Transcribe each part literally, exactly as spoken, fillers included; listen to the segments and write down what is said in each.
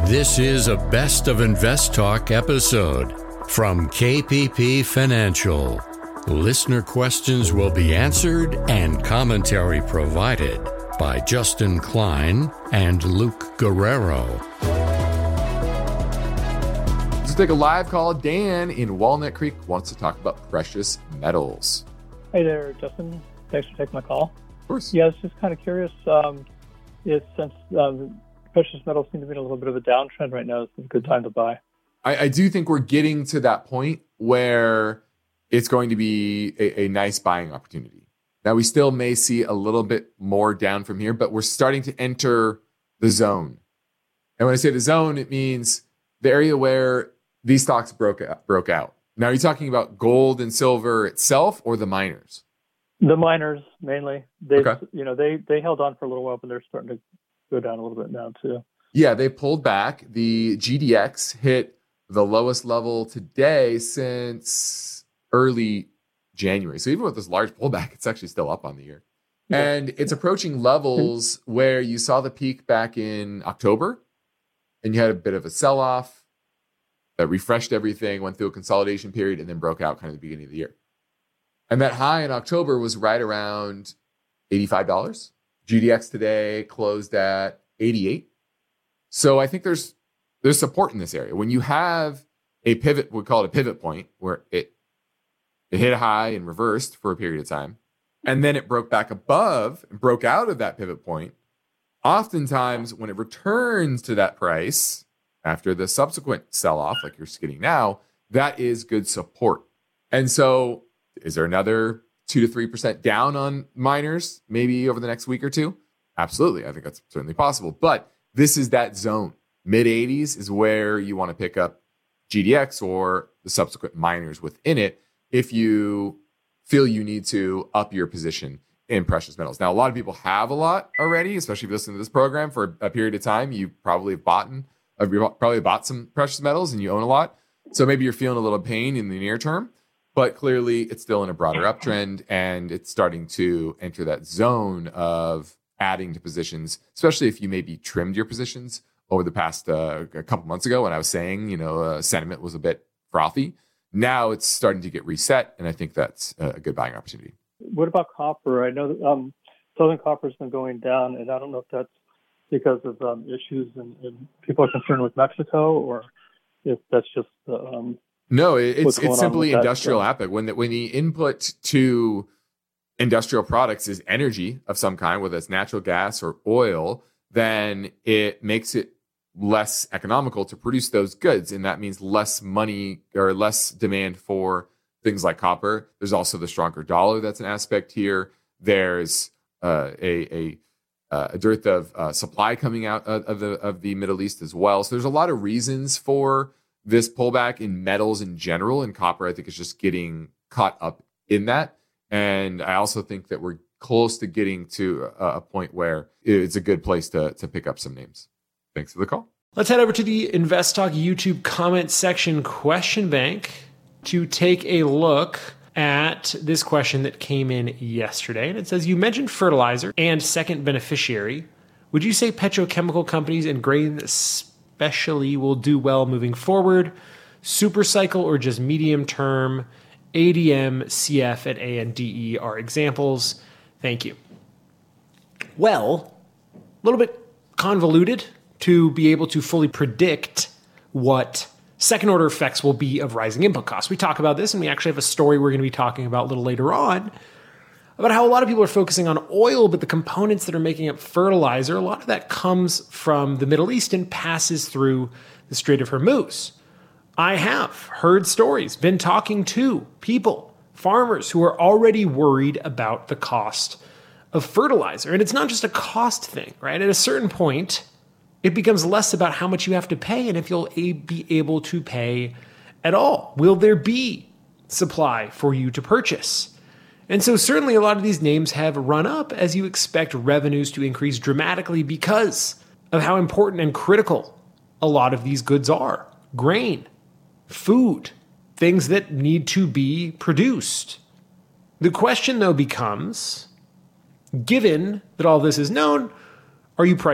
This is a Best of Invest Talk episode from K P P Financial. Listener questions will be answered and commentary provided by Justin Klein and Luke Guerrero. Let's take a live call. Dan in Walnut Creek wants to talk about precious metals. Hey there, Justin. Thanks for taking my call. Of course. Yeah, I was just kind of curious. Um, if since um, precious metals seem to be in a little bit of a downtrend right now, it's a good time to buy. I, I do think we're getting to that point where it's going to be a, a nice buying opportunity. Now, we still may see a little bit more down from here, but we're starting to enter the zone. And when I say the zone, it means the area where these stocks broke out, broke out. Now, are you talking about gold and silver itself or the miners? The miners, mainly. They, Okay. You know, they, they held on for a little while, but they're starting to go down a little bit now, too. Yeah, they pulled back. The G D X hit the lowest level today since early January. So even with this large pullback, it's actually still up on the year. Yeah. And it's approaching levels where you saw the peak back in October, and you had a bit of a sell-off that refreshed everything, went through a consolidation period, and then broke out kind of the beginning of the year. And that high in October was right around eighty-five dollars. G D X today closed at eighty-eight. So I think there's there's support in this area. When you have a pivot, we call it a pivot point, where it it hit a high and reversed for a period of time, and then it broke back above and broke out of that pivot point. Oftentimes, when it returns to that price after the subsequent sell-off, like you're getting now, that is good support. And so is there another two to three percent down on miners maybe over the next week or two? Absolutely. I think that's certainly possible. But this is that zone. mid eighties is where you want to pick up G D X or the subsequent miners within it if you feel you need to up your position in precious metals. Now, a lot of people have a lot already, especially if you listen to this program for a period of time. You probably have bought, uh, probably bought some precious metals and you own a lot. So maybe you're feeling a little pain in the near term. But clearly, it's still in a broader uptrend, and it's starting to enter that zone of adding to positions, especially if you maybe trimmed your positions over the past uh, a couple months ago when I was saying, you know, uh, sentiment was a bit frothy. Now it's starting to get reset, and I think that's a good buying opportunity. What about copper? I know that um, Southern Copper has been going down, and I don't know if that's because of um, issues and, and people are concerned with Mexico, or if that's just uh, um, No, it's it's simply industrial that, output. When the, when the input to industrial products is energy of some kind, whether it's natural gas or oil, then it makes it less economical to produce those goods. And that means less money or less demand for things like copper. There's also the stronger dollar that's an aspect here. There's uh, a, a, uh, a dearth of uh, supply coming out of, of, the, of the Middle East as well. So there's a lot of reasons for this pullback in metals in general, and copper, I think, is just getting caught up in that. And I also think that we're close to getting to a, a point where it's a good place to, to pick up some names. Thanks for the call. Let's head over to the Invest Talk YouTube comment section question bank to take a look at this question that came in yesterday. And it says, you mentioned fertilizer and second beneficiary. Would you say petrochemical companies and grain especially will do well moving forward? Super cycle or just medium term? A D M, C F, and A N D E are examples. Thank you. Well, a little bit convoluted to be able to fully predict what second order effects will be of rising input costs. We talk about this, and we actually have a story we're going to be talking about a little later on about how a lot of people are focusing on oil, but the components that are making up fertilizer, a lot of that comes from the Middle East and passes through the Strait of Hormuz. I have heard stories, been talking to people, farmers who are already worried about the cost of fertilizer. And it's not just a cost thing, right? At a certain point, it becomes less about how much you have to pay and if you'll be able to pay at all. Will there be supply for you to purchase? And so certainly a lot of these names have run up as you expect revenues to increase dramatically because of how important and critical a lot of these goods are. Grain, food, things that need to be produced. The question, though, becomes, given that all this is known, are you priced in?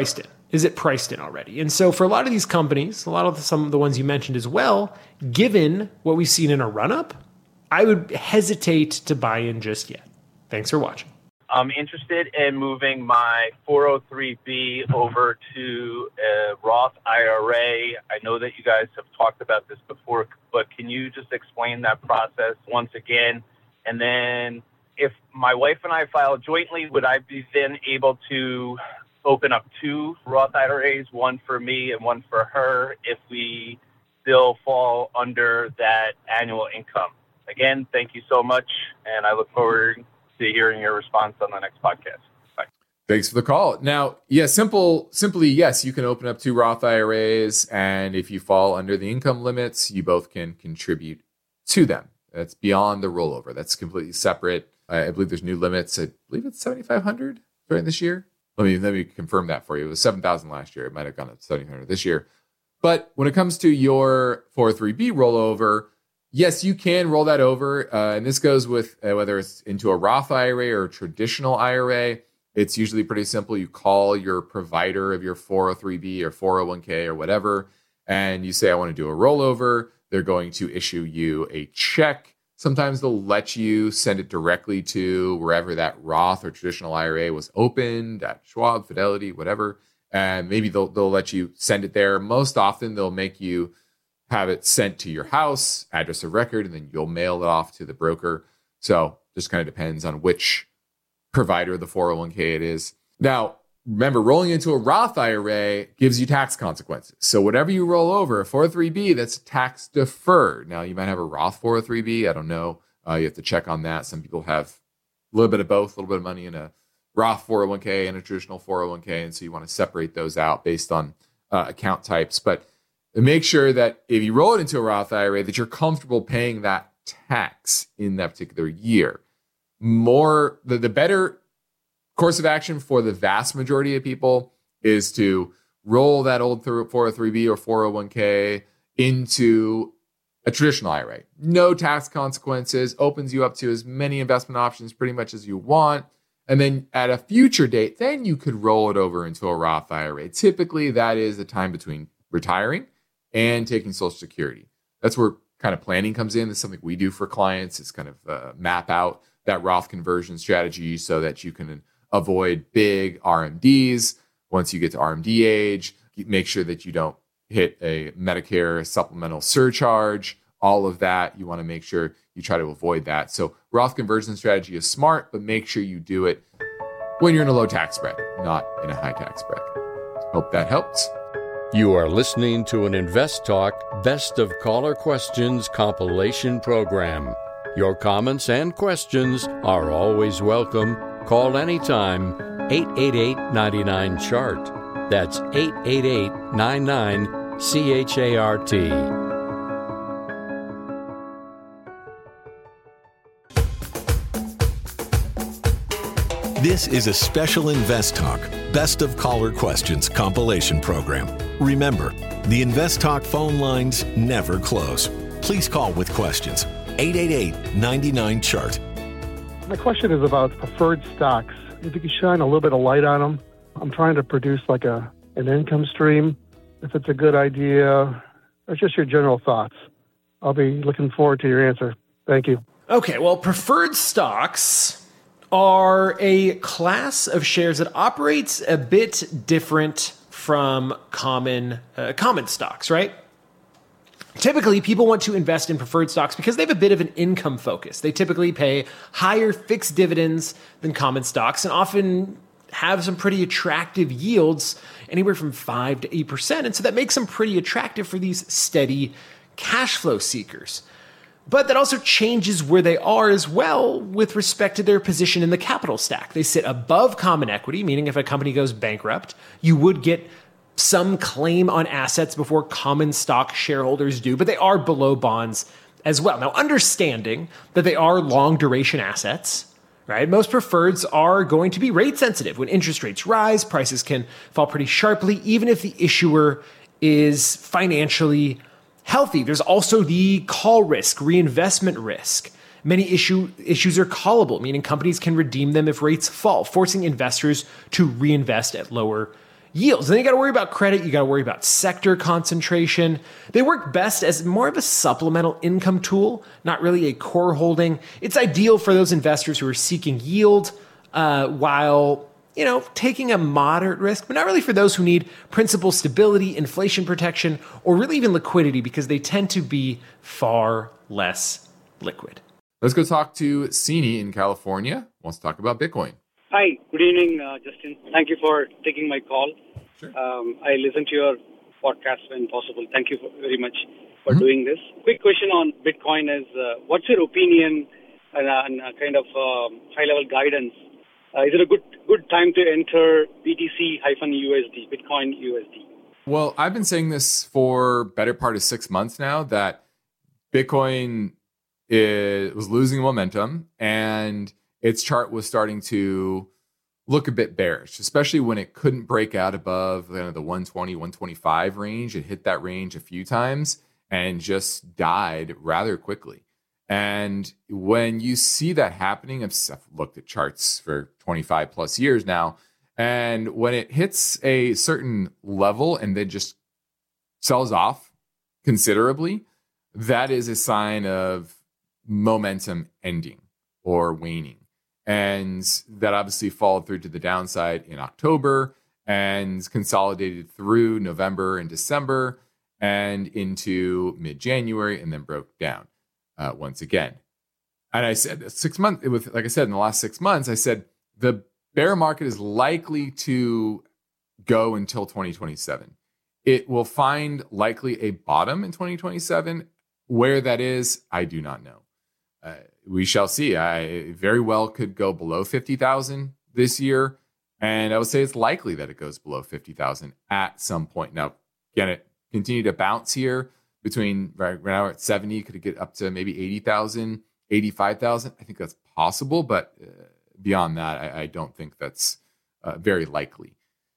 is it priced in already? And so for a lot of these companies, a lot of the, some of the ones you mentioned as well, given what we've seen in a run-up, I would hesitate to buy in just yet. Thanks for watching. I'm interested in moving my four oh three B over to a Roth I R A. I know that you guys have talked about this before, but can you just explain that process once again? And then if my wife and I file jointly, would I be then able to open up two Roth I R As, one for me and one for her, if we still fall under that annual income? Again, thank you so much, and I look forward to hearing your response on the next podcast. Bye. Thanks for the call. Now, yeah, simple, simply, yes, you can open up two Roth I R As, and if you fall under the income limits, you both can contribute to them. That's beyond the rollover. That's completely separate. I, I believe there's new limits. I believe it's seventy-five hundred during this year. Let me let me confirm that for you. It was seven thousand last year. It might have gone up to seventy-five hundred this year. But when it comes to your four oh three B rollover, yes, you can roll that over. Uh, and this goes with uh, whether it's into a Roth I R A or a traditional I R A. It's usually pretty simple. You call your provider of your four oh three B or four oh one k or whatever, and you say, I want to do a rollover. They're going to issue you a check. Sometimes they'll let you send it directly to wherever that Roth or traditional I R A was opened, at Schwab, Fidelity, whatever. And maybe they'll they'll let you send it there. Most often they'll make you have it sent to your house, address of record, and then you'll mail it off to the broker. So just kind of depends on which provider of the four oh one k it is. Now, remember, rolling into a Roth I R A gives you tax consequences. So whatever you roll over, a four oh three B, that's tax deferred. Now, you might have a Roth four oh three B. I don't know. Uh, you have to check on that. Some people have a little bit of both, a little bit of money in a Roth four oh one k and a traditional four oh one k. And so you want to separate those out based on uh, account types. But make sure that if you roll it into a Roth I R A, that you're comfortable paying that tax in that particular year. More, the, the better course of action for the vast majority of people is to roll that old four oh three B or four oh one k into a traditional I R A. No tax consequences, opens you up to as many investment options pretty much as you want. And then at a future date, then you could roll it over into a Roth I R A. Typically, that is the time between retiring and taking Social Security. That's where kind of planning comes in. It's something we do for clients. It's kind of uh, map out that Roth conversion strategy so that you can avoid big R M Ds. Once you get to R M D age, make sure that you don't hit a Medicare supplemental surcharge. All of that, you want to make sure you try to avoid that. So Roth conversion strategy is smart, but make sure you do it when you're in a low tax bracket, not in a high tax bracket. Hope that helps. You are listening to an Invest Talk Best of Caller Questions compilation program. Your comments and questions are always welcome. Call anytime, eight eight eight, nine nine, C H A R T. That's eight eight eight, nine nine, C H A R T. This is a special Invest Talk Best of Caller Questions compilation program. Remember, the Invest Talk phone lines never close. Please call with questions. eight eight eight, nine nine, C H A R T. My question is about preferred stocks. If you could shine a little bit of light on them. I'm trying to produce like a an income stream. If it's a good idea, or just your general thoughts. I'll be looking forward to your answer. Thank you. Okay, well, preferred stocks are a class of shares that operates a bit different from common uh, common stocks, right? Typically, people want to invest in preferred stocks because they have a bit of an income focus. They typically pay higher fixed dividends than common stocks and often have some pretty attractive yields, anywhere from five to eight percent. And so that makes them pretty attractive for these steady cash flow seekers. But that also changes where they are as well with respect to their position in the capital stack. They sit above common equity, meaning if a company goes bankrupt, you would get some claim on assets before common stock shareholders do, but they are below bonds as well. Now, understanding that they are long duration assets, right? Most preferreds are going to be rate sensitive. When interest rates rise, prices can fall pretty sharply, even if the issuer is financially healthy. There's also the call risk, reinvestment risk. Many issue, issues are callable, meaning companies can redeem them if rates fall, forcing investors to reinvest at lower yields. And then you got to worry about credit. You got to worry about sector concentration. They work best as more of a supplemental income tool, not really a core holding. It's ideal for those investors who are seeking yield uh, while, you know, taking a moderate risk, but not really for those who need principal stability, inflation protection, or really even liquidity, because they tend to be far less liquid. Let's go talk to Sini in California. Wants to talk about Bitcoin. Hi, good evening, uh, Justin. Thank you for taking my call. Sure. Um, I listen to your podcast when possible. Thank you for, very much for Mm-hmm. doing this. Quick question on Bitcoin is, uh, what's your opinion and, uh, and uh, kind of um, high-level guidance? Uh, is it a good good time to enter B T C U S D, Bitcoin U S D? Well, I've been saying this for better part of six months now, that Bitcoin is, was losing momentum and its chart was starting to look a bit bearish, especially when it couldn't break out above you know, the one twenty, one twenty-five range. It hit that range a few times and just died rather quickly. And when you see that happening, I've looked at charts for twenty-five plus years now, and when it hits a certain level and then just sells off considerably, that is a sign of momentum ending or waning. And that obviously followed through to the downside in October and consolidated through November and December and into mid-January, and then broke down uh, once again. And I said six months, with like I said, in the last six months, I said the bear market is likely to go until twenty twenty-seven. It will find likely a bottom in twenty twenty-seven. Where that is, I do not know. Uh, we shall see. I very well could go below fifty thousand this year. And I would say it's likely that it goes below fifty thousand at some point. Now, again, it continue to bounce here between right, right now we're at seventy, could it get up to maybe eighty thousand, eighty-five thousand? I think that's possible, but uh, beyond that, I, I don't think that's uh, very likely.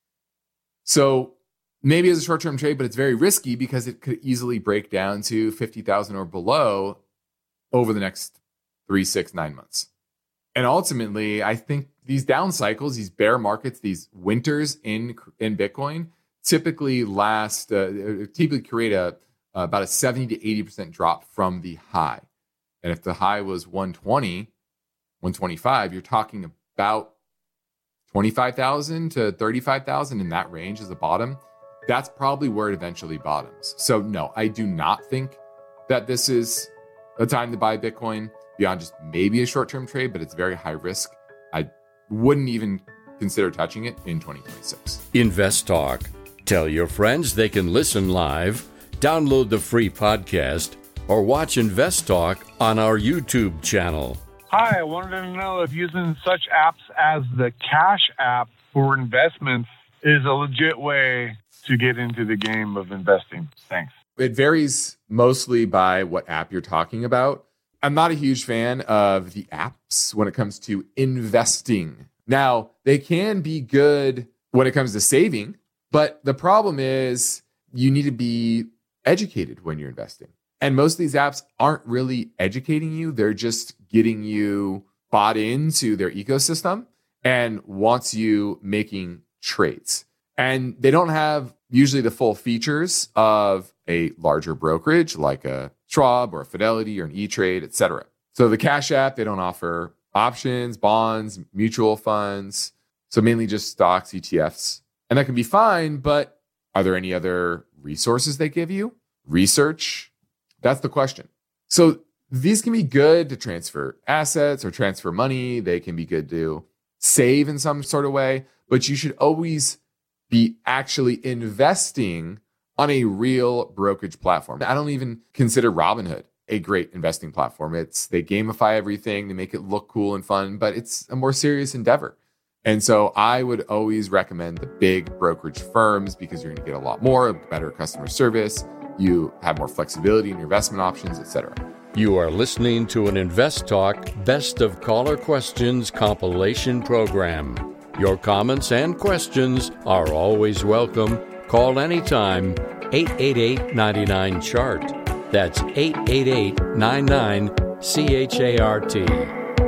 So maybe as a short-term trade, but it's very risky because it could easily break down to fifty thousand or below over the next three, six, nine months. And ultimately, I think these down cycles, these bear markets, these winters in in Bitcoin typically last, uh, typically create a uh, about a seventy to eighty percent drop from the high. And if the high was one twenty, one twenty-five, you're talking about twenty-five thousand to thirty-five thousand in that range as a bottom. That's probably where it eventually bottoms. So no, I do not think that this is a time to buy Bitcoin beyond just maybe a short-term trade, but it's very high risk. I wouldn't even consider touching it in twenty twenty-six. Invest Talk. Tell your friends they can listen live, download the free podcast, or watch Invest Talk on our YouTube channel. Hi, I wanted to know if using such apps as the Cash App for investments is a legit way to get into the game of investing. Thanks. It varies mostly by what app you're talking about. I'm not a huge fan of the apps when it comes to investing. Now, they can be good when it comes to saving, but the problem is you need to be educated when you're investing. And most of these apps aren't really educating you. They're just getting you bought into their ecosystem and wants you making trades. And they don't have usually the full features of a larger brokerage like a Schwab or a Fidelity or an E-Trade, et cetera. So the Cash App, they don't offer options, bonds, mutual funds. So mainly just stocks, E T Fs. And that can be fine, but are there any other resources they give you? Research? That's the question. So these can be good to transfer assets or transfer money. They can be good to save in some sort of way, but you should always be actually investing on a real brokerage platform. I don't even consider Robinhood a great investing platform. It's they gamify everything, they make it look cool and fun, but it's a more serious endeavor. And so I would always recommend the big brokerage firms because you're going to get a lot more, better customer service, you have more flexibility in your investment options, et cetera. You are listening to an Invest Talk Best of Caller Questions compilation program. Your comments and questions are always welcome. Call anytime, eight eight eight, nine nine, C H A R T. That's eight eight eight, nine nine, C H A R T.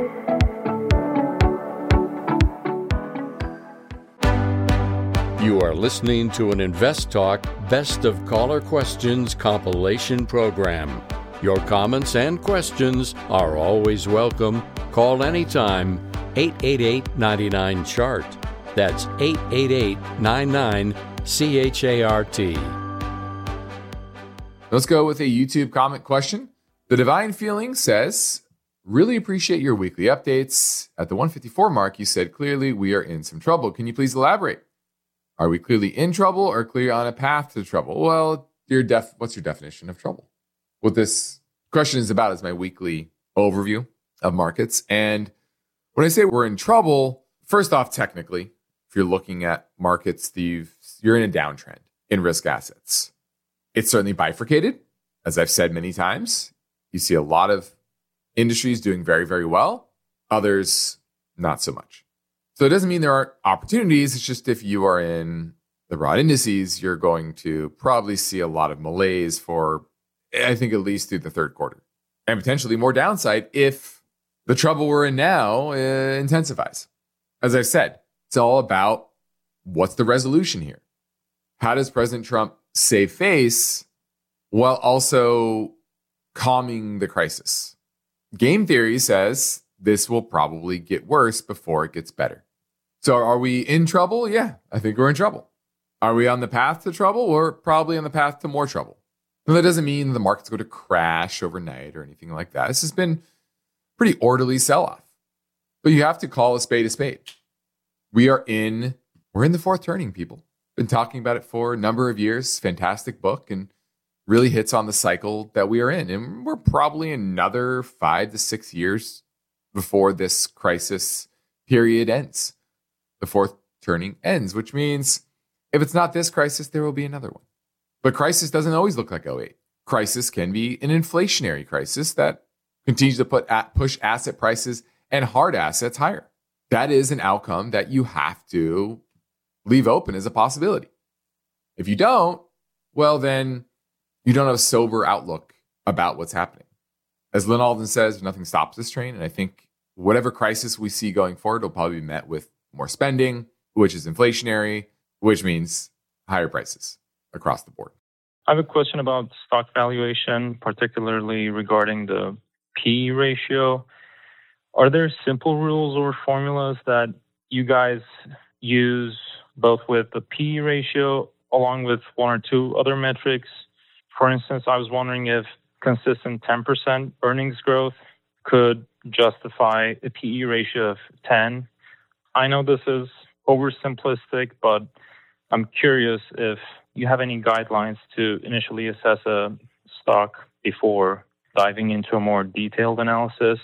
You are listening to an Invest Talk Best of Caller Questions compilation program. Your comments and questions are always welcome. Call anytime, eight eight eight, nine nine, C H A R T. That's eight eight eight, nine nine, C H A R T. Let's go with a YouTube comment question. The Divine Feeling says, really appreciate your weekly updates. At the one fifty-four mark, you said clearly we are in some trouble. Can you please elaborate? Are we clearly in trouble or clear on a path to trouble? Well, your def- what's your definition of trouble? What this question is about is my weekly overview of markets. And when I say we're in trouble, first off, technically, if you're looking at markets, Steve, you're in a downtrend in risk assets. It's certainly bifurcated. As I've said many times, you see a lot of industries doing very, very well, others not so much. So it doesn't mean there aren't opportunities. It's just if you are in the broad indices, you're going to probably see a lot of malaise for, I think, at least through the third quarter, and potentially more downside if the trouble we're in now uh, intensifies. As I've said, it's all about what's the resolution here? How does President Trump save face while also calming the crisis? Game theory says this will probably get worse before it gets better. So are we in trouble? Yeah, I think we're in trouble. Are we on the path to trouble? We're probably on the path to more trouble. Now, that doesn't mean the market's going to crash overnight or anything like that. This has been pretty orderly sell-off. But you have to call a spade a spade. We are in, we're in the fourth turning, people. Been talking about it for a number of years. Fantastic book, and really hits on the cycle that we are in. And we're probably another five to six years before this crisis period ends. The fourth turning ends, which means if it's not this crisis, there will be another one. But crisis doesn't always look like oh eight. Crisis can be an inflationary crisis that continues to put at, push asset prices and hard assets higher. That is an outcome that you have to leave open as a possibility. If you don't, well, then you don't have a sober outlook about what's happening. As Lynn Alden says, nothing stops this train. And I think whatever crisis we see going forward will probably be met with more spending, which is inflationary, which means higher prices across the board. I have a question about stock valuation, particularly regarding the P E ratio. Are there simple rules or formulas that you guys use both with the P E ratio along with one or two other metrics? For instance, I was wondering if consistent ten percent earnings growth could justify a P E ratio of ten. I know this is oversimplistic, but I'm curious if you have any guidelines to initially assess a stock before diving into a more detailed analysis.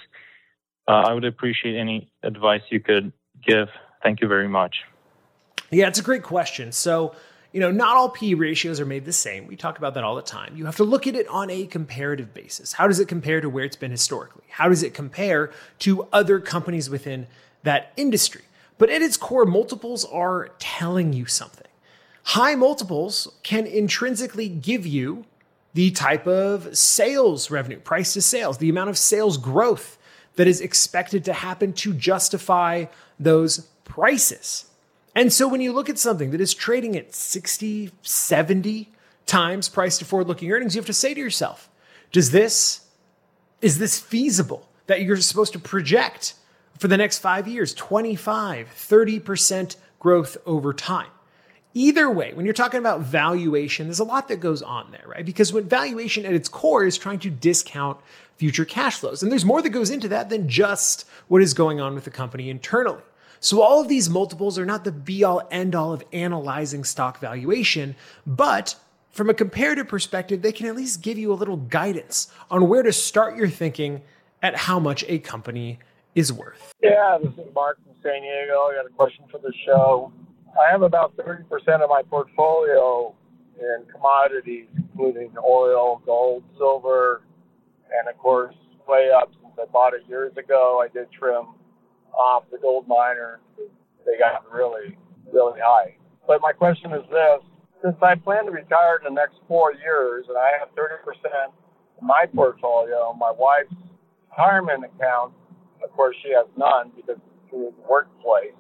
Uh, I would appreciate any advice you could give. Thank you very much. Yeah, it's a great question. So, you know, not all P E ratios are made the same. We talk about that all the time. You have to look at it on a comparative basis. How does it compare to where it's been historically? How does it compare to other companies within that industry? But at its core, multiples are telling you something. High multiples can intrinsically give you the type of sales revenue, price to sales, the amount of sales growth that is expected to happen to justify those prices. And so when you look at something that is trading at sixty, seventy times price to forward-looking earnings, you have to say to yourself, does this, is this feasible that you're supposed to project for the next five years, twenty-five, thirty percent growth over time? Either way, when you're talking about valuation, there's a lot that goes on there, right? Because when valuation at its core is trying to discount future cash flows. And there's more that goes into that than just what is going on with the company internally. So all of these multiples are not the be-all, end-all of analyzing stock valuation, but from a comparative perspective, they can at least give you a little guidance on where to start your thinking at how much a company is worth. Yeah, this is Mark from San Diego. I got a question for the show. I have about thirty percent of my portfolio in commodities, including oil, gold, silver, and of course, way up since I bought it years ago. I did trim off the gold miners. They got really, really high. But my question is this. Since I plan to retire in the next four years, and I have thirty percent of my portfolio, my wife's retirement account, of course, she has none because it's through the workplace.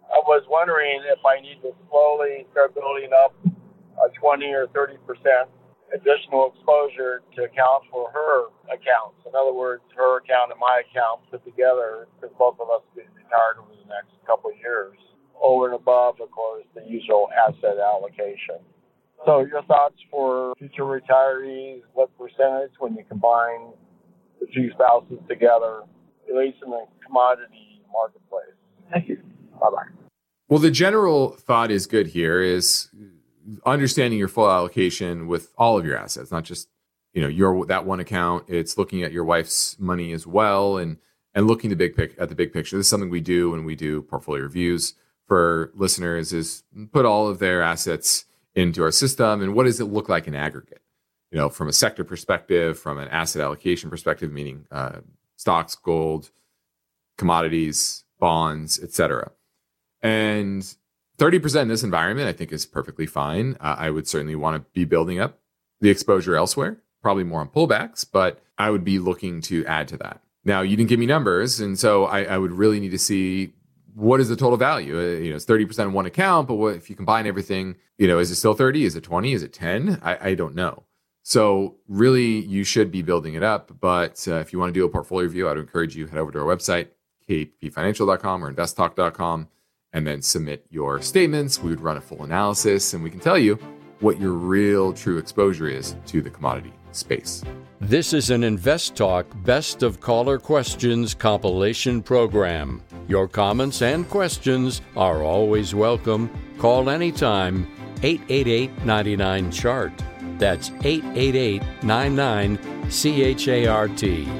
I was wondering if I need to slowly start building up a twenty or thirty percent additional exposure to account for her accounts. In other words, her account and my account put together, because both of us will be retired over the next couple of years, over and above, of course, the usual asset allocation. So your thoughts for future retirees, what percentage when you combine the two spouses together, at least in the commodity marketplace? Thank you. Bye-bye. Well, the general thought is good here is understanding your full allocation with all of your assets, not just, you know, your that one account. It's looking at your wife's money as well, and and looking the big pic at the big picture. This is something we do when we do portfolio reviews for listeners, is put all of their assets into our system, and what does it look like in aggregate? You know, from a sector perspective, from an asset allocation perspective, meaning uh, stocks, gold, commodities, bonds, et cetera. And thirty percent in this environment, I think, is perfectly fine. Uh, I would certainly want to be building up the exposure elsewhere, probably more on pullbacks, but I would be looking to add to that. Now, you didn't give me numbers, and so I, I would really need to see what is the total value. Uh, you know, it's thirty percent in one account, but what if you combine everything? You know, is it still thirty? Is it twenty? Is it ten? I, I don't know. So really, you should be building it up. But uh, if you want to do a portfolio review, I'd encourage you head over to our website, k p p financial dot com or invest talk dot com, and then submit your statements. We would run a full analysis, and we can tell you what your real true exposure is to the commodity space. This is an Invest Talk Best of Caller Questions compilation program. Your comments and questions are always welcome. Call anytime, eight eight eight, nine nine, C H A R T. That's eight eight eight, nine nine, C H A R T.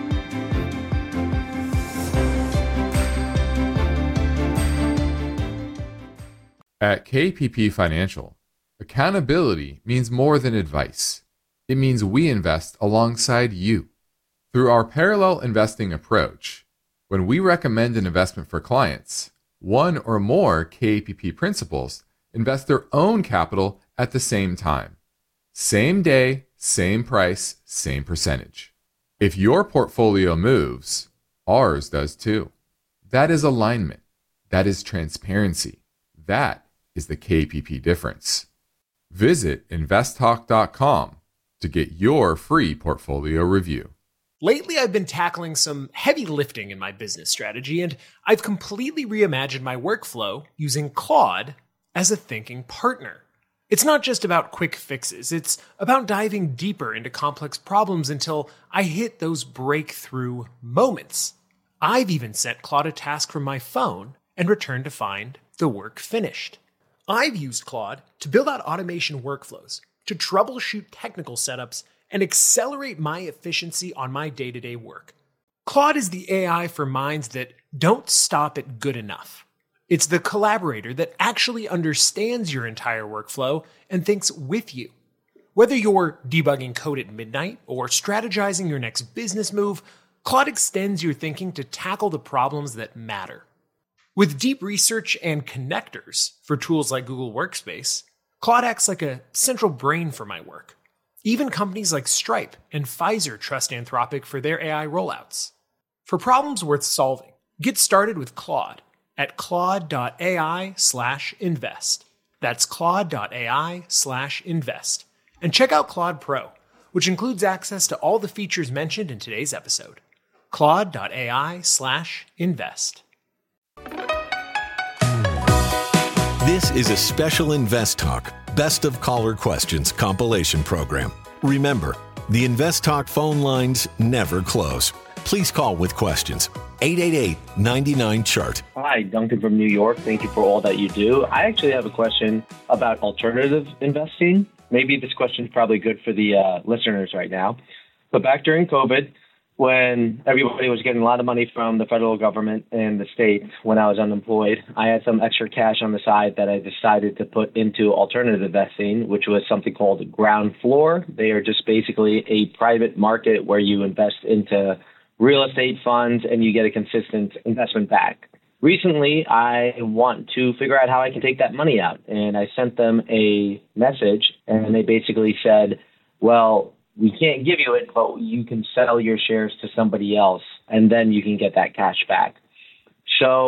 At K P P Financial, accountability means more than advice. It means we invest alongside you. Through our parallel investing approach, when we recommend an investment for clients, one or more K P P principals invest their own capital at the same time. Same day, same price, same percentage. If your portfolio moves, ours does too. That is alignment. That is transparency. That is the K P P difference. Visit invest talk dot com to get your free portfolio review. Lately, I've been tackling some heavy lifting in my business strategy, and I've completely reimagined my workflow using Claude as a thinking partner. It's not just about quick fixes, it's about diving deeper into complex problems until I hit those breakthrough moments. I've even sent Claude a task from my phone and returned to find the work finished. I've used Claude to build out automation workflows, to troubleshoot technical setups, and accelerate my efficiency on my day-to-day work. Claude is the A I for minds that don't stop at good enough. It's the collaborator that actually understands your entire workflow and thinks with you. Whether you're debugging code at midnight or strategizing your next business move, Claude extends your thinking to tackle the problems that matter. With deep research and connectors for tools like Google Workspace, Claude acts like a central brain for my work. Even companies like Stripe and Pfizer trust Anthropic for their A I rollouts. For problems worth solving, get started with Claude at claude.ai slash invest. That's claude.ai slash invest. And check out Claude Pro, which includes access to all the features mentioned in today's episode. claude.ai slash invest. This is a special Invest Talk Best of Caller Questions compilation program. Remember, the Invest Talk phone lines never close. Please call with questions. eight eight eight, nine nine, C H A R T. Hi, Duncan from New York. Thank you for all that you do. I actually have a question about alternative investing. Maybe this question is probably good for the uh, listeners right now. But back during COVID, when everybody was getting a lot of money from the federal government and the state when I was unemployed, I had some extra cash on the side that I decided to put into alternative investing, which was something called Ground Floor. They are just basically a private market where you invest into real estate funds and you get a consistent investment back. Recently, I want to figure out how I can take that money out. And I sent them a message and they basically said, well, we can't give you it, but you can sell your shares to somebody else, and then you can get that cash back. So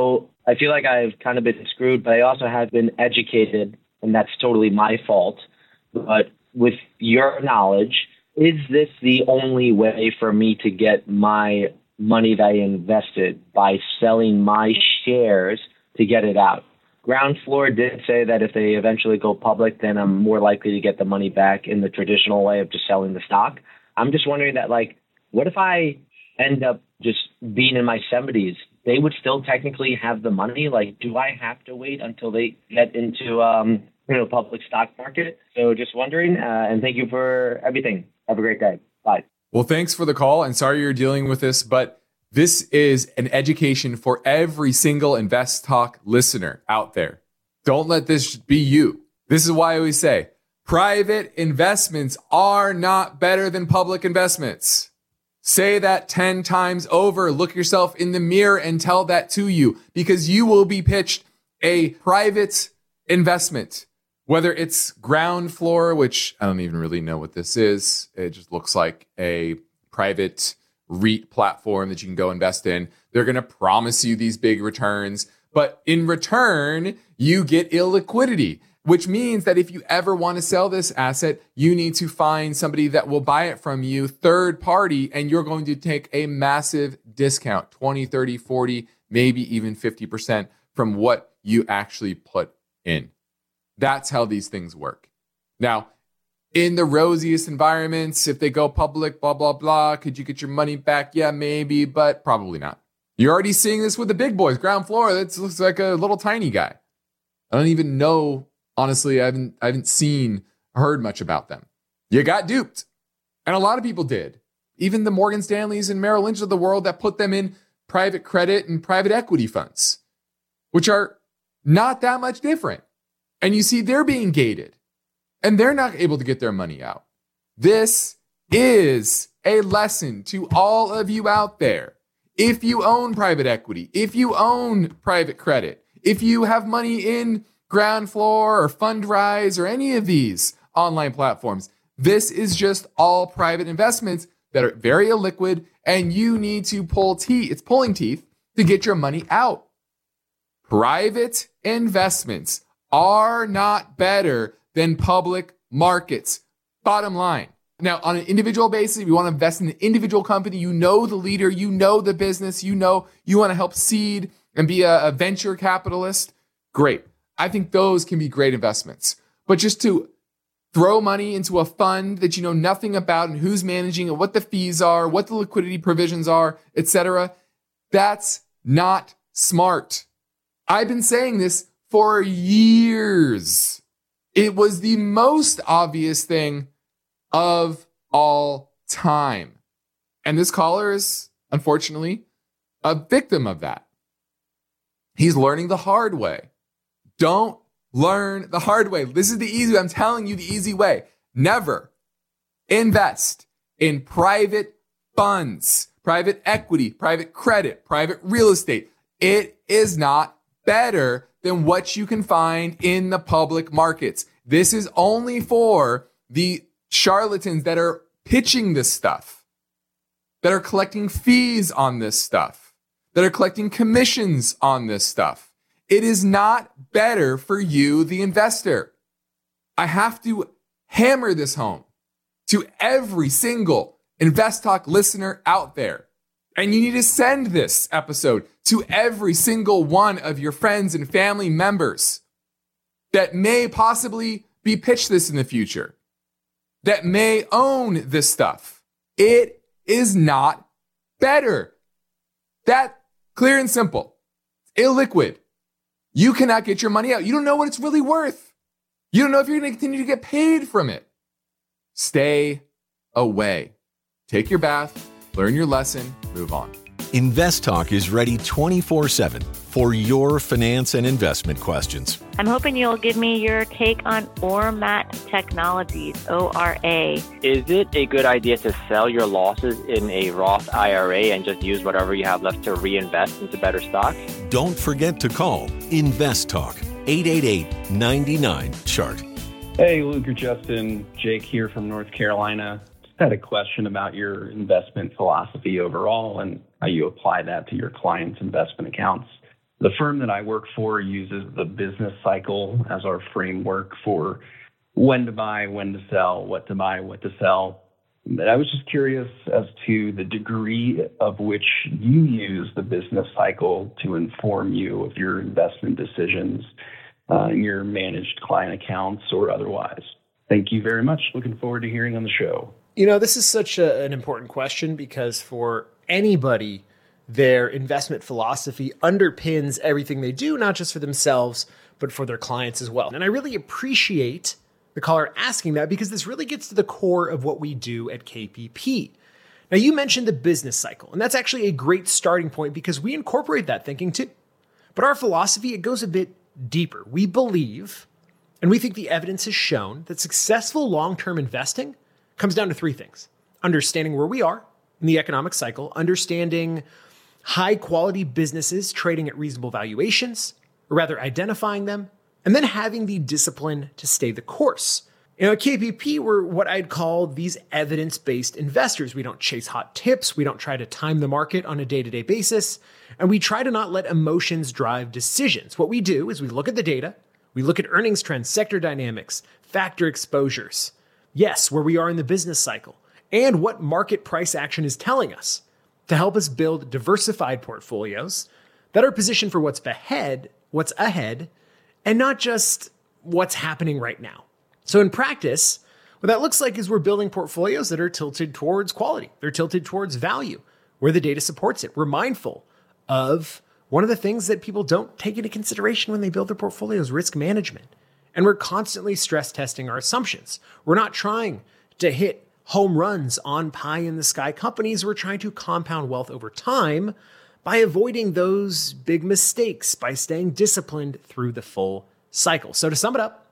I feel like I've kind of been screwed, but I also have been educated, and that's totally my fault. But with your knowledge, is this the only way for me to get my money that I invested by selling my shares to get it out? Ground Floor did say that if they eventually go public, then I'm more likely to get the money back in the traditional way of just selling the stock. I'm just wondering that, like, what if I end up just being in my seventies? They would still technically have the money. Like, do I have to wait until they get into, um, you know, public stock market? So just wondering, uh, and thank you for everything. Have a great day. Bye. Well, thanks for the call, and sorry you're dealing with this, but this is an education for every single Invest Talk listener out there. Don't let this be you. This is why I always say, private investments are not better than public investments. Say that ten times over. Look yourself in the mirror and tell that to you, because you will be pitched a private investment, whether it's Ground Floor, which I don't even really know what this is. It just looks like a private REIT platform that you can go invest in. They're going to promise you these big returns, but in return, you get illiquidity, which means that if you ever want to sell this asset, you need to find somebody that will buy it from you, third party, and you're going to take a massive discount, twenty, thirty, forty, maybe even fifty percent from what you actually put in. That's how these things work. Now, in the rosiest environments, if they go public, blah, blah, blah, could you get your money back? Yeah, maybe, but probably not. You're already seeing this with the big boys. Ground Floor, that looks like a little tiny guy. I don't even know. Honestly, I haven't, I haven't seen, heard much about them. You got duped. And a lot of people did. Even the Morgan Stanleys and Merrill Lynch of the world that put them in private credit and private equity funds, which are not that much different. And you see they're being gated and they're not able to get their money out. This is a lesson to all of you out there. If you own private equity, if you own private credit, if you have money in Ground Floor or Fundrise or any of these online platforms, this is just all private investments that are very illiquid, and you need to pull teeth. It's pulling teeth to get your money out. Private investments are not better than public markets. Bottom line. Now, on an individual basis, if you want to invest in an individual company, you know the leader, you know the business, you know you want to help seed and be a, a venture capitalist, great. I think those can be great investments. But just to throw money into a fund that you know nothing about and who's managing it, what the fees are, what the liquidity provisions are, et cetera, that's not smart. I've been saying this for years. It was the most obvious thing of all time. And this caller is, unfortunately, a victim of that. He's learning the hard way. Don't learn the hard way. This is the easy way. I'm telling you the easy way. Never invest in private funds, private equity, private credit, private real estate. It is not better than what you can find in the public markets. This is only for the charlatans that are pitching this stuff, that are collecting fees on this stuff, that are collecting commissions on this stuff. It is not better for you, the investor. I have to hammer this home to every single Invest Talk listener out there. And you need to send this episode to every single one of your friends and family members that may possibly be pitched this in the future, that may own this stuff. It is not better. That clear and simple. Illiquid. You cannot get your money out. You don't know what it's really worth. You don't know if you're going to continue to get paid from it. Stay away. Take your bath, learn your lesson, move on. Invest Talk is ready twenty-four seven for your finance and investment questions. I'm hoping you'll give me your take on Ormat Technologies, O R A. Is it a good idea to sell your losses in a Roth I R A and just use whatever you have left to reinvest into better stocks? Don't forget to call Invest Talk, eight eight eight, nine nine, chart. Hey, Luke or Justin, Jake here from North Carolina. Just had a question about your investment philosophy overall and how you apply that to your clients' investment accounts. The firm that I work for uses the business cycle as our framework for when to buy, when to sell, what to buy, what to sell. But I was just curious as to the degree of which you use the business cycle to inform you of your investment decisions, uh, in your managed client accounts or otherwise. Thank you very much. Looking forward to hearing on the show. You know, this is such a, an important question because for anybody, their investment philosophy underpins everything they do, not just for themselves, but for their clients as well. And I really appreciate the caller asking that because this really gets to the core of what we do at K P P. Now, you mentioned the business cycle, and that's actually a great starting point because we incorporate that thinking too. But our philosophy, it goes a bit deeper. We believe, and we think the evidence has shown, that successful long-term investing comes down to three things. Understanding where we are in the economic cycle, understanding high-quality businesses trading at reasonable valuations, or rather identifying them, and then having the discipline to stay the course. You know, at K P P, we're what I'd call these evidence-based investors. We don't chase hot tips. We don't try to time the market on a day-to-day basis. And we try to not let emotions drive decisions. What we do is we look at the data. We look at earnings trends, sector dynamics, factor exposures. Yes, where we are in the business cycle. And what market price action is telling us to help us build diversified portfolios that are positioned for what's ahead, what's ahead, and not just what's happening right now. So in practice, what that looks like is we're building portfolios that are tilted towards quality. They're tilted towards value, where the data supports it. We're mindful of one of the things that people don't take into consideration when they build their portfolios, risk management. And we're constantly stress testing our assumptions. We're not trying to hit home runs on pie-in-the-sky companies. We're trying to compound wealth over time by avoiding those big mistakes, by staying disciplined through the full cycle. So to sum it up,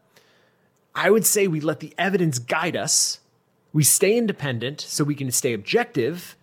I would say we let the evidence guide us, we stay independent so we can stay objective,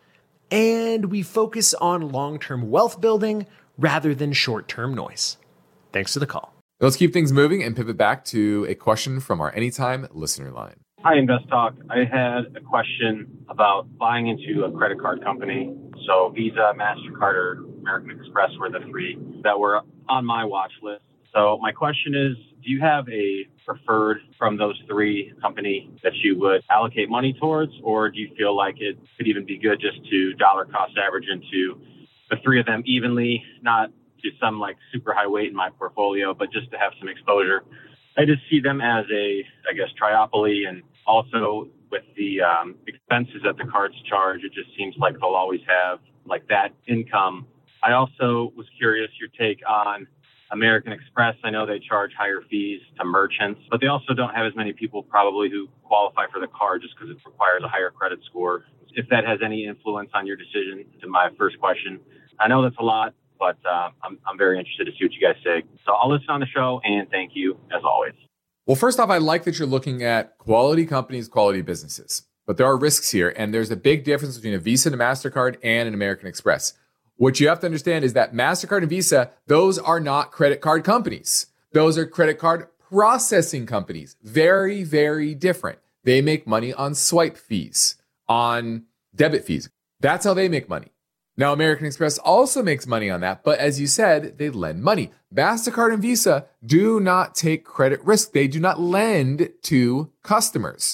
and we focus on long-term wealth building rather than short-term noise. Thanks for the call. Let's keep things moving and pivot back to a question from our Anytime listener line. Hi, Invest Talk. I had a question about buying into a credit card company. So Visa, MasterCard, or American Express were the three that were on my watch list. So my question is, do you have a preferred from those three company that you would allocate money towards, or do you feel like it could even be good just to dollar cost average into the three of them evenly, not to some like super high weight in my portfolio, but just to have some exposure? I just see them as a, I guess, triopoly, and also with the um, expenses that the cards charge, it just seems like they'll always have like that income. I also was curious your take on American Express. I know they charge higher fees to merchants, but they also don't have as many people probably who qualify for the card just because it requires a higher credit score. If that has any influence on your decision, to my first question. I know that's a lot, but uh, I'm, I'm very interested to see what you guys say. So I'll listen on the show, and thank you as always. Well, first off, I like that you're looking at quality companies, quality businesses, but there are risks here. And there's a big difference between a Visa and a MasterCard and an American Express. What you have to understand is that MasterCard and Visa, those are not credit card companies. Those are credit card processing companies. Very, very different. They make money on swipe fees, on debit fees. That's how they make money. Now, American Express also makes money on that, but as you said, they lend money. MasterCard and Visa do not take credit risk. They do not lend to customers.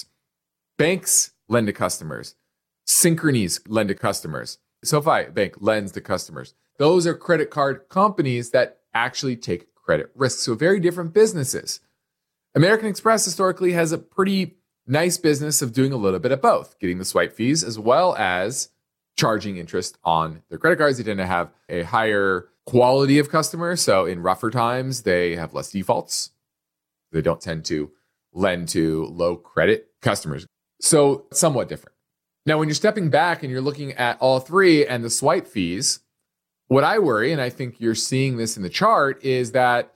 Banks lend to customers. Synchrony's lend to customers. SoFi Bank lends to customers. Those are credit card companies that actually take credit risk. So very different businesses. American Express historically has a pretty nice business of doing a little bit of both, getting the swipe fees as well as charging interest on their credit cards. They tend to have a higher quality of customers. So in rougher times, they have less defaults. They don't tend to lend to low credit customers. So somewhat different. Now, when you're stepping back and you're looking at all three and the swipe fees, what I worry, and I think you're seeing this in the chart, is that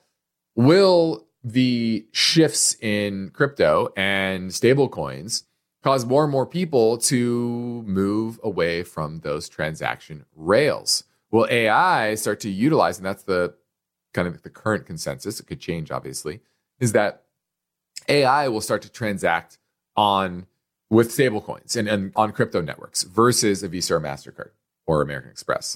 will the shifts in crypto and stable coins cause more and more people to move away from those transaction rails? Will A I start to utilize, and that's the kind of the current consensus, it could change obviously, is that A I will start to transact on with stablecoins and, and on crypto networks versus a Visa or MasterCard or American Express.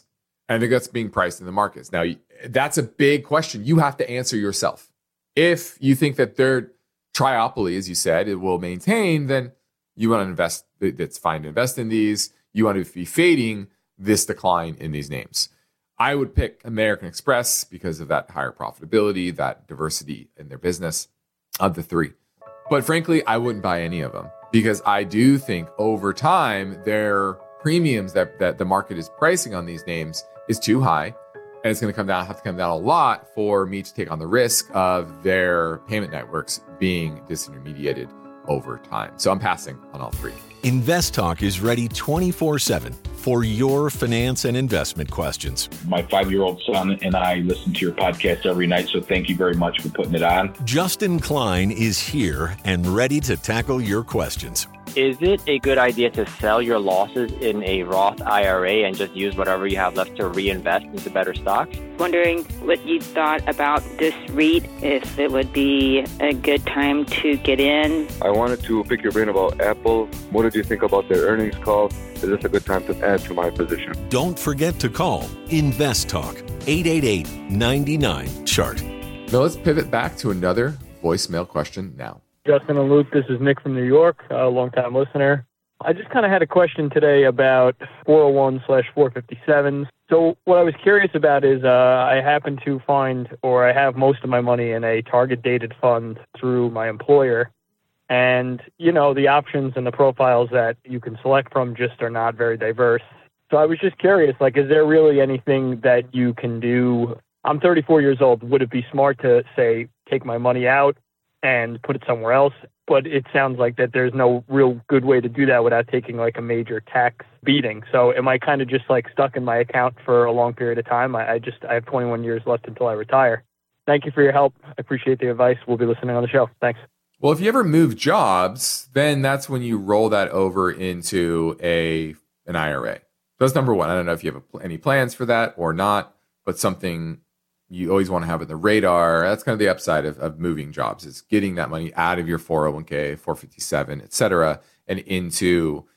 And I think that's being priced in the markets. Now, that's a big question you have to answer yourself. If you think that their triopoly, as you said, it will maintain, then you want to invest. It's fine to invest in these. You want to be fading this decline in these names. I would pick American Express because of that higher profitability, that diversity in their business of the three. But frankly, I wouldn't buy any of them because I do think over time, their premiums that, that the market is pricing on these names is too high. And it's going to come down, have to come down a lot for me to take on the risk of their payment networks being disintermediated over time. So I'm passing on all three. InvestTalk is ready twenty-four seven for your finance and investment questions. My five-year-old son and I listen to your podcast every night, so thank you very much for putting it on. Justin Klein is here and ready to tackle your questions. Is it a good idea to sell your losses in a Roth I R A and just use whatever you have left to reinvest into better stocks? Wondering what you thought about this REIT, if it would be a good time to get in. I wanted to pick your brain about Apple. What did you think about their earnings call? Is this a good time to add to my position? Don't forget to call InvestTalk, eight eight eight, nine nine, C H A R T. Now let's pivot back to another voicemail question now. Justin and Luke, this is Nick from New York, a longtime listener. I just kind of had a question today about four oh one slash four fifty-sevens. So what I was curious about is uh, I happen to find, or I have most of my money in a target dated fund through my employer. And, you know, the options and the profiles that you can select from just are not very diverse. So I was just curious, like, is there really anything that you can do? I'm thirty-four years old. Would it be smart to, say, take my money out and put it somewhere else? But it sounds like that there's no real good way to do that without taking like a major tax beating. So am I kind of just like stuck in my account for a long period of time? I, I just, I have twenty-one years left until I retire. Thank you for your help. I appreciate the advice. We'll be listening on the show. Thanks. Well, if you ever move jobs, then that's when you roll that over into a an I R A. That's number one. I don't know if you have a, any plans for that or not, but something you always want to have in the radar. That's kind of the upside of, of moving jobs, is getting that money out of your four oh one k, four fifty-seven, et cetera, and into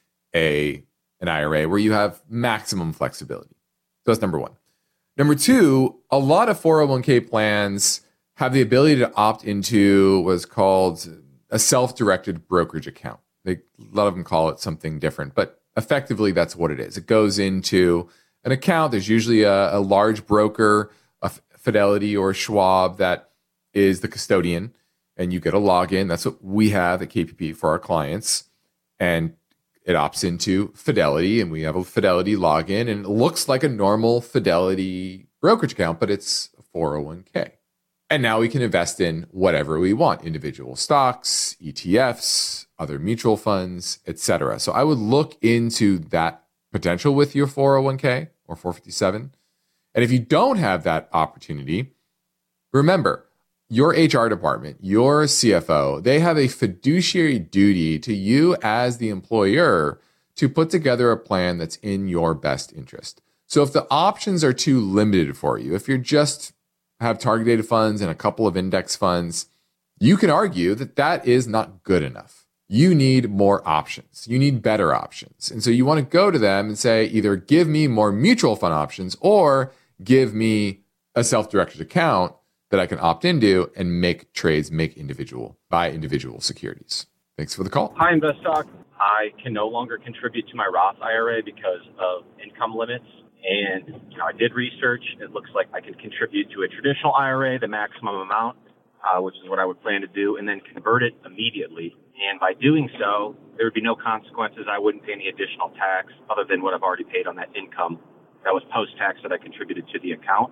a an I R A where you have maximum flexibility. So that's number one. Number two, a lot of four oh one k plans have the ability to opt into what's called a self-directed brokerage account. They, a lot of them call it something different, but effectively that's what it is. It goes into an account. There's usually a, a large broker, a Fidelity or Schwab, that is the custodian, and you get a login. That's what we have at K P P for our clients. And it opts into Fidelity, and we have a Fidelity login, and it looks like a normal Fidelity brokerage account, but it's a four oh one k. And now we can invest in whatever we want, individual stocks, E T Fs, other mutual funds, et cetera. So I would look into that potential with your four oh one k or four fifty-seven. And if you don't have that opportunity, remember, your H R department, your C F O, they have a fiduciary duty to you as the employer to put together a plan that's in your best interest. So if the options are too limited for you, if you're just have target-dated funds and a couple of index funds, you can argue that that is not good enough. You need more options. You need better options. And so you want to go to them and say, either give me more mutual fund options or give me a self-directed account that I can opt into and make trades, make individual, buy individual securities. Thanks for the call. Hi, InvestTalk. I can no longer contribute to my Roth I R A because of income limits. And, you know, I did research. It looks like I can contribute to a traditional I R A, the maximum amount, uh, which is what I would plan to do, and then convert it immediately. And by doing so, there would be no consequences. I wouldn't pay any additional tax other than what I've already paid on that income that was post-tax that I contributed to the account.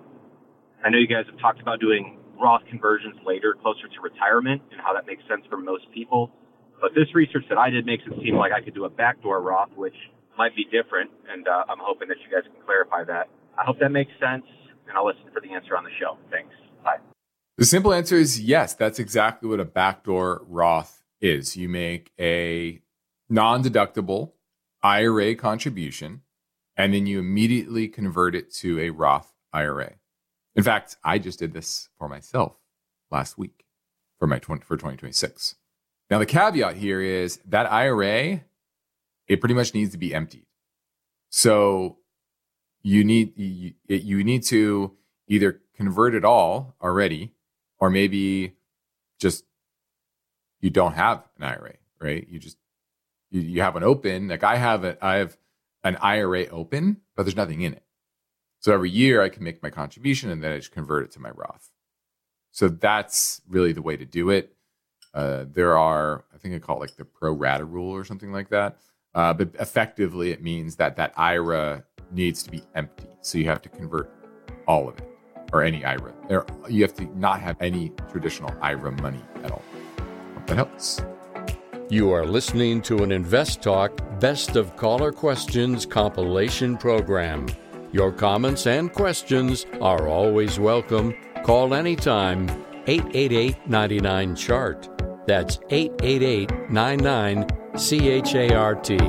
I know you guys have talked about doing Roth conversions later, closer to retirement, and how that makes sense for most people. But this research that I did makes it seem like I could do a backdoor Roth, which might be different, and uh, I'm hoping that you guys can clarify that. I hope that makes sense, and I'll listen for the answer on the show. Thanks. Bye. The simple answer is yes. That's exactly what a backdoor Roth is. You make a non-deductible I R A contribution, and then you immediately convert it to a Roth I R A. In fact, I just did this for myself last week for my twenty, for twenty twenty-six. Now, the caveat here is that I R A, it pretty much needs to be emptied. So you need you, you need to either convert it all already, or maybe just you don't have an I R A, right? You just you, you have an open. Like I have a, I have an I R A open, but there's nothing in it. So every year I can make my contribution and then I just convert it to my Roth. So that's really the way to do it. Uh, there are, I think I call it like the pro rata rule or something like that. Uh, but effectively, it means that that I R A needs to be empty. So you have to convert all of it, or any I R A. Or you have to not have any traditional I R A money at all. Hope that helps. You are listening to an Invest Talk Best of Caller Questions compilation program. Your comments and questions are always welcome. Call anytime, eight eight eight, nine nine, C H A R T. That's eight eight eight, nine nine, C H A R T.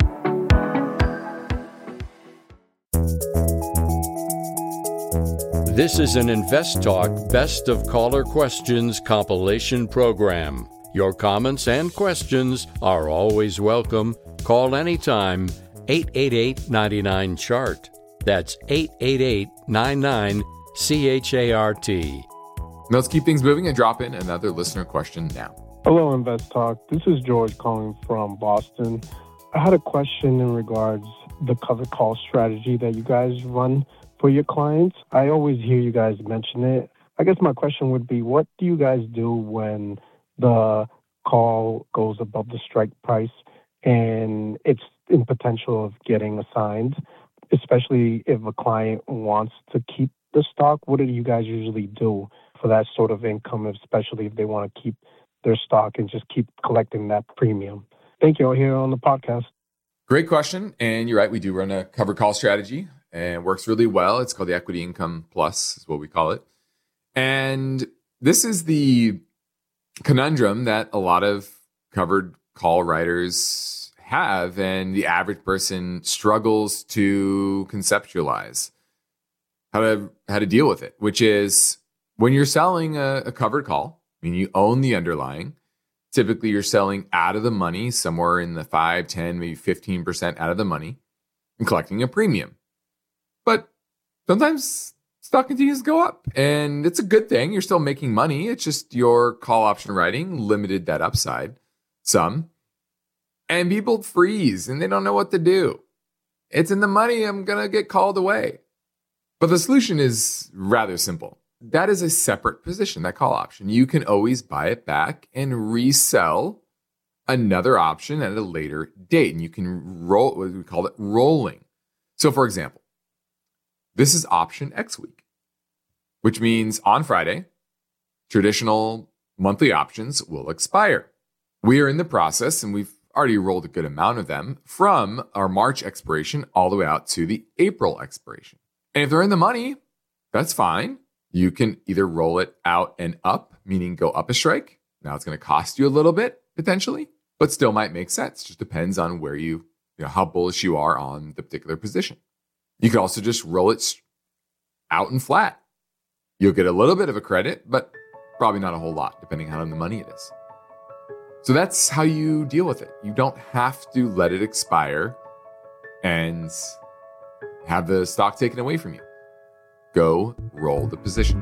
This is an Invest Talk Best of Caller Questions compilation program. Your comments and questions are always welcome. Call anytime, eight eight eight, nine nine, C H A R T. That's eight eight eight, nine nine, C H A R T. Now let's keep things moving and drop in another listener question now. Hello, Invest Talk. This is George calling from Boston. I had a question in regards the covered call strategy that you guys run for your clients. I always hear you guys mention it. I guess my question would be, what do you guys do when the call goes above the strike price and it's in potential of getting assigned, especially if a client wants to keep the stock? What do you guys usually do for that sort of income, especially if they want to keep their stock and just keep collecting that premium? Thank you. All here on the podcast. Great question. And you're right. We do run a covered call strategy and it works really well. It's called the Equity Income Plus is what we call it. And this is the conundrum that a lot of covered call writers have, and the average person struggles to conceptualize how to how to deal with it, which is when you're selling a, a covered call, I mean, you own the underlying. Typically, you're selling out of the money, somewhere in the five, ten, maybe fifteen percent out of the money, and collecting a premium. But sometimes stock continues to go up, and it's a good thing. You're still making money. It's just your call option writing limited that upside some. And people freeze, and they don't know what to do. It's in the money. I'm going to get called away. But the solution is rather simple. That is a separate position, that call option. You can always buy it back and resell another option at a later date. And you can roll, what we call it, rolling. So for example, this is option X week, which means on Friday, traditional monthly options will expire. We are in the process, and we've already rolled a good amount of them from our March expiration all the way out to the April expiration. And if they're in the money, that's fine. You can either roll it out and up, meaning go up a strike. Now it's going to cost you a little bit potentially, but still might make sense. Just depends on where you, you know, how bullish you are on the particular position. You could also just roll it out and flat. You'll get a little bit of a credit, but probably not a whole lot, depending on how in the money it is. So that's how you deal with it. You don't have to let it expire and have the stock taken away from you. Go roll the position.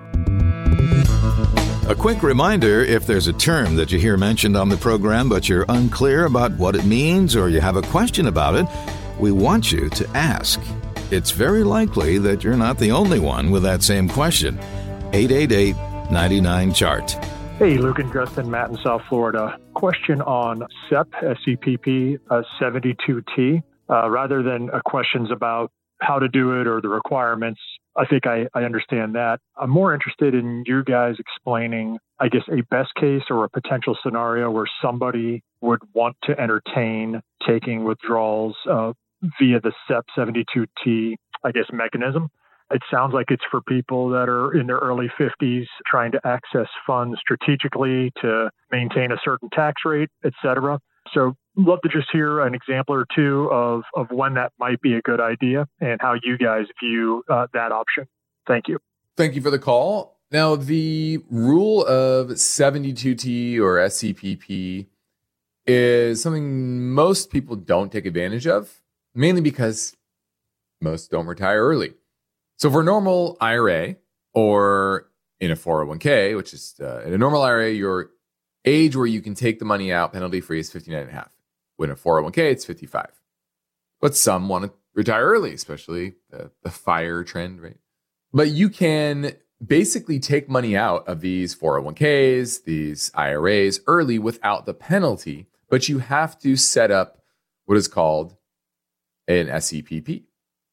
A quick reminder, if there's a term that you hear mentioned on the program but you're unclear about what it means or you have a question about it, we want you to ask. It's very likely that you're not the only one with that same question. eight eight eight, nine nine, C H A R T. Hey, Luke and Justin, Matt in South Florida. Question on S E P, S E P P uh, seventy-two T. Uh, rather than uh, questions about how to do it or the requirements, I think I, I understand that. I'm more interested in you guys explaining, I guess, a best case or a potential scenario where somebody would want to entertain taking withdrawals uh, via the S E P seventy-two T, I guess, mechanism. It sounds like it's for people that are in their early fifties trying to access funds strategically to maintain a certain tax rate, et cetera. So love to just hear an example or two of, of when that might be a good idea and how you guys view uh, that option. Thank you. Thank you for the call. Now, the rule of seventy-two T or S E P P is something most people don't take advantage of, mainly because most don't retire early. So for a normal I R A or in a four oh one k, which is uh, in a normal I R A, your age where you can take the money out penalty-free is fifty-nine and a half. When a four oh one k, it's fifty-five. But some want to retire early, especially the, the FIRE trend, right? But you can basically take money out of these four oh one k's, these I R As early without the penalty, but you have to set up what is called an S E P P.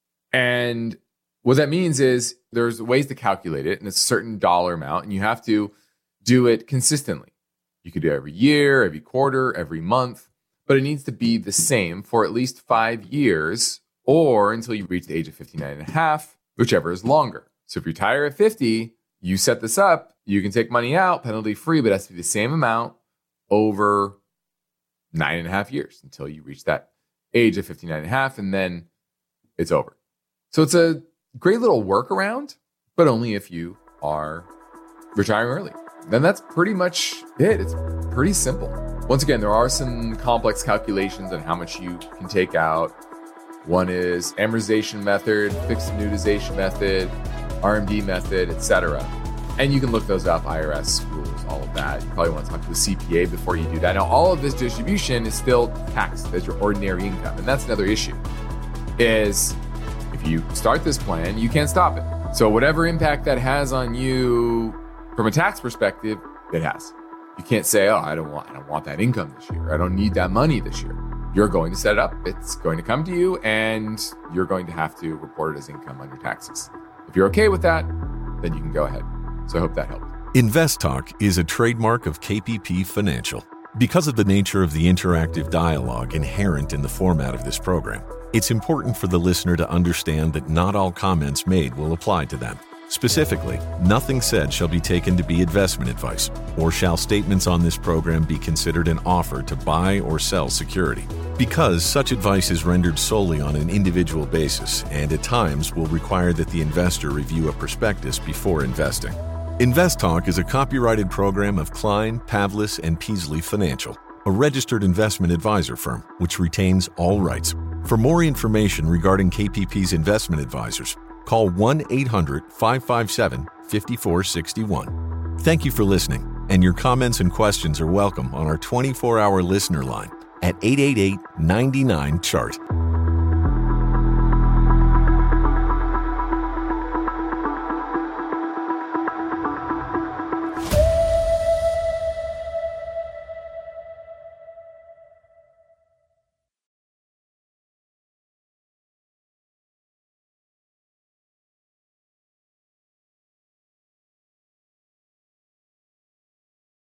And what that means is there's ways to calculate it, and it's a certain dollar amount, and you have to do it consistently. You could do it every year, every quarter, every month, but it needs to be the same for at least five years or until you reach the age of fifty-nine and a half, whichever is longer. So if you retire at fifty, you set this up, you can take money out penalty free, but it has to be the same amount over nine and a half years until you reach that age of fifty-nine and a half, and then it's over. So it's a great little workaround, but only if you are retiring early. Then that's pretty much it. It's pretty simple. Once again, there are some complex calculations on how much you can take out. One is amortization method, fixed annuitization method, R M D method, et cetera. And you can look those up, I R S rules, all of that. You probably want to talk to the C P A before you do that. Now, all of this distribution is still taxed as your ordinary income. And that's another issue, is if you start this plan, you can't stop it. So whatever impact that has on you from a tax perspective, it has. You can't say, oh, I don't want, I don't want that income this year. I don't need that money this year. You're going to set it up. It's going to come to you, and you're going to have to report it as income on your taxes. If you're okay with that, then you can go ahead. So I hope that helped. InvestTalk is a trademark of K P P Financial. Because of the nature of the interactive dialogue inherent in the format of this program, it's important for the listener to understand that not all comments made will apply to them. Specifically, nothing said shall be taken to be investment advice, or shall statements on this program be considered an offer to buy or sell security. Because such advice is rendered solely on an individual basis and at times will require that the investor review a prospectus before investing. InvestTalk is a copyrighted program of Klein, Pavlis, and Peasley Financial, a registered investment advisor firm which retains all rights. For more information regarding K P P's investment advisors, call one eight hundred, five five seven, five four six one. Thank you for listening, and your comments and questions are welcome on our twenty-four hour listener line at eight eight eight, nine nine, C H A R T.